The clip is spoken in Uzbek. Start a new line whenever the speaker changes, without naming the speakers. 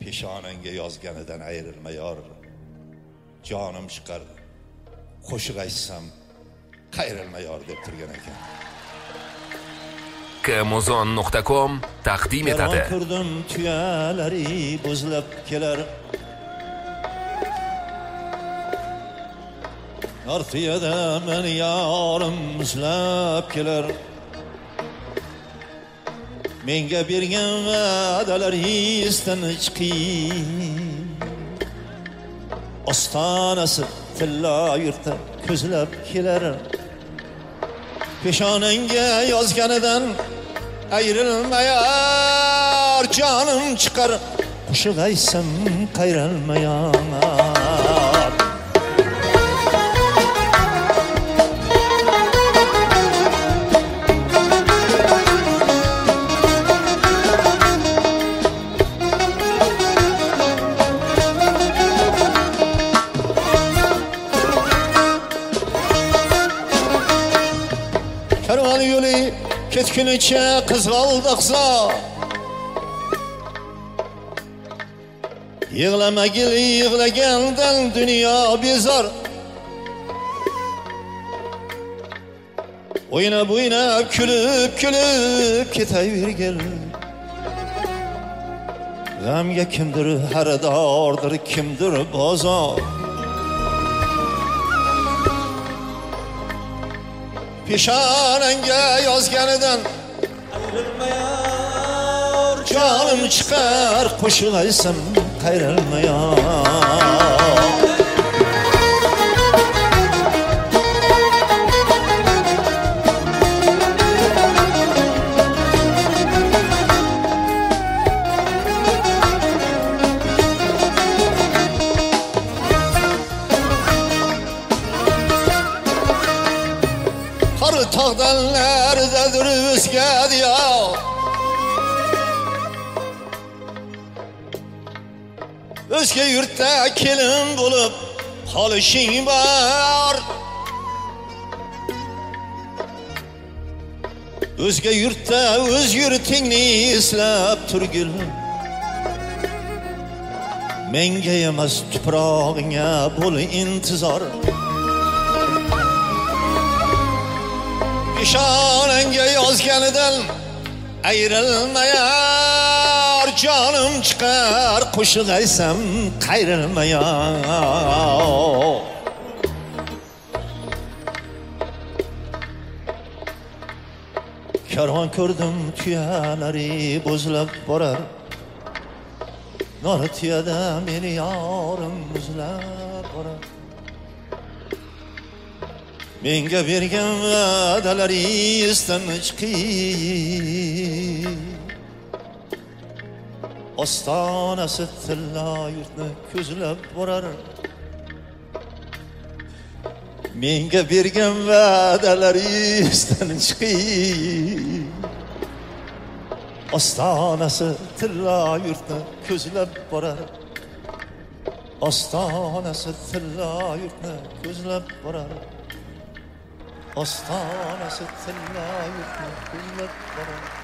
peshonangga yozganidan ayrilma yor. Jonim chiqar qo'shiq aytsam qayrilma yor deb turgan ekan.
Kmozon.com taqdim etadi.
Ko'rdim tuyalari buzlab kelar. Ortiyada men yorim muzlab kelar. Menga bergan va'dalaringizdan chiqing. Ostonasi tilla yurtda ko'zlab kelar. Peshonangga yozganidan ayrilmayar, jonim chiqar qo'shiq aytsam qayralmayar. Karvan yolu ketgunicha qizg'aldoqsa, yig'lamagil yig'lagandan dunyo bezor. O'ynab o'ynab kulib kulib ketavergil. G'amga kimdir xaridordir, kimdir bozor. Peshonangga yozganidan ayrilmayar, jonim chiqar qo'shiq aytsam qayralmayar. Qor tog'dan naridadir o'zga diyor. O'zga yurtda kelin bo'lib qolishing bor. O'zga yurtda o'z yurtingni eslab turgil. Menga emas tuprog'ingga bo'l intizor. Peshonangga yozganidan ayrilmayar, jonim chiqar qo'shiq aytsam qayrilmayar. Karvon ko'rdim tuyalari bo'zlab borar. Nor tuyada meni yorim muzlab borar. Menga bergan va'dalaringizdan chiqing. Ostonasi tilla yurtni ko'zlab borar. Menga bergan va'dalaringizdan chiqing. Ostonasi tilla yurtni ko'zlab borar. Ostonasi tilla yurtni ko'zlab borar. Ostonasi tilla yurtni ko'zlab borar.